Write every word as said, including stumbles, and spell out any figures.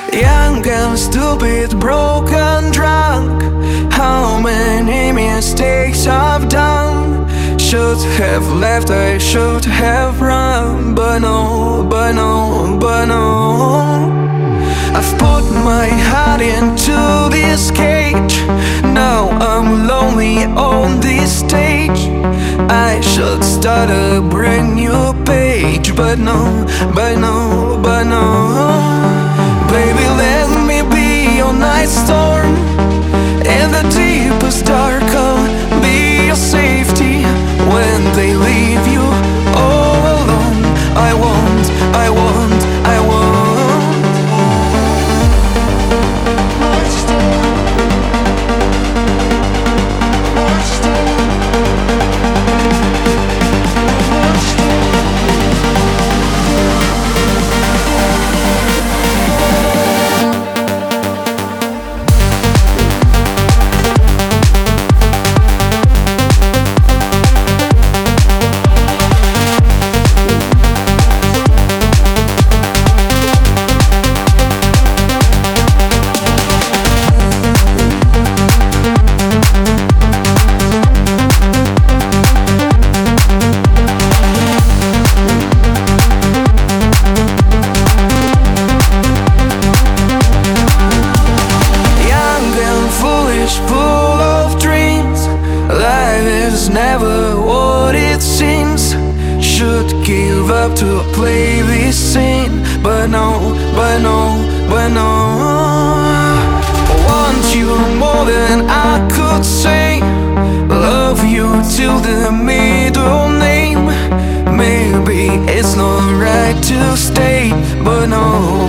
Young and stupid, broken, drunk. How many mistakes I've done. Should have left, I should have run. But no, but no, but no. I've put my heart into this cage. Now I'm lonely on this stage. I should start a brand new page. But no, but no, but no. Baby, let me be your night storm. In the deepest dark, I'll be your safety. When they leave you all alone, I won't, I won't, I won't. Full of dreams, life is never what it seems. Should give up to play this scene. But no, but no, but no. Want you more than I could say. Love you till the middle name. Maybe it's not right to stay, but no.